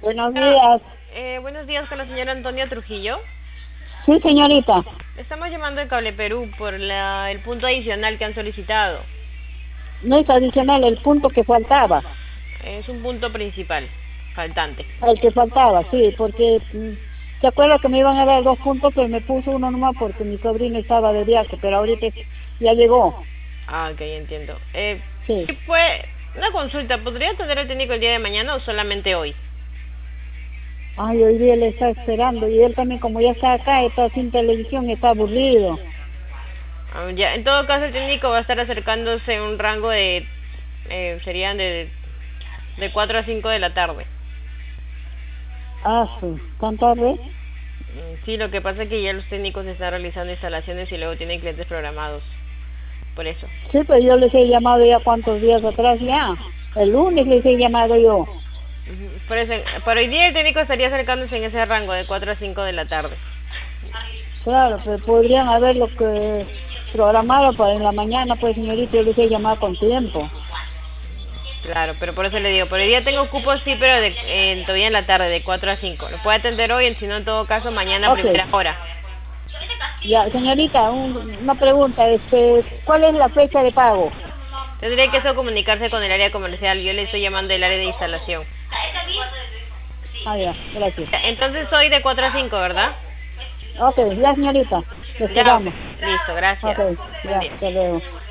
Buenos días. Buenos días con la señora Antonia Trujillo. Sí, señorita. Estamos llamando de Cable Perú por el punto adicional que han solicitado. No es adicional el punto que faltaba. Es un punto principal, faltante. El que faltaba, sí, porque ¿se acuerda que me iban a dar 2 puntos, pero me puso uno nomás porque mi sobrino estaba de viaje, pero ahorita ya llegó. Ah, ok, entiendo. Sí. Sí, fue una consulta. ¿Podría atender al técnico el día de mañana o solamente hoy? Ay, hoy día le está esperando y él también, como ya está acá, está sin televisión, está aburrido. Ya, en todo caso el técnico va a estar acercándose en un rango de serían de 4 a 5 de la tarde. Ah, sí. ¿Tan tarde? Sí, lo que pasa es que ya los técnicos están realizando instalaciones y luego tienen clientes programados. Por eso. Sí, pero yo les he llamado ya cuántos días atrás ya. El lunes les he llamado yo. Por eso, por hoy día el técnico estaría acercándose en ese rango de 4 a 5 de la tarde. Claro, pero podrían haberlo que programado para en la mañana, pues señorita, yo les he llamado con tiempo. Claro, pero por eso le digo, por hoy día tengo cupos, sí, pero todavía en la tarde, de 4 a 5. Lo puede atender hoy, si no, en todo caso, mañana a primera hora. Ya, señorita, una pregunta, ¿cuál es la fecha de pago? Tendría que eso comunicarse con el área comercial, yo le estoy llamando del área de instalación. Ah, ya, gracias. Entonces hoy de 4 a 5, ¿verdad? Ok, ya señorita, le esperamos. Ya, listo, gracias. Ok, ya, hasta luego.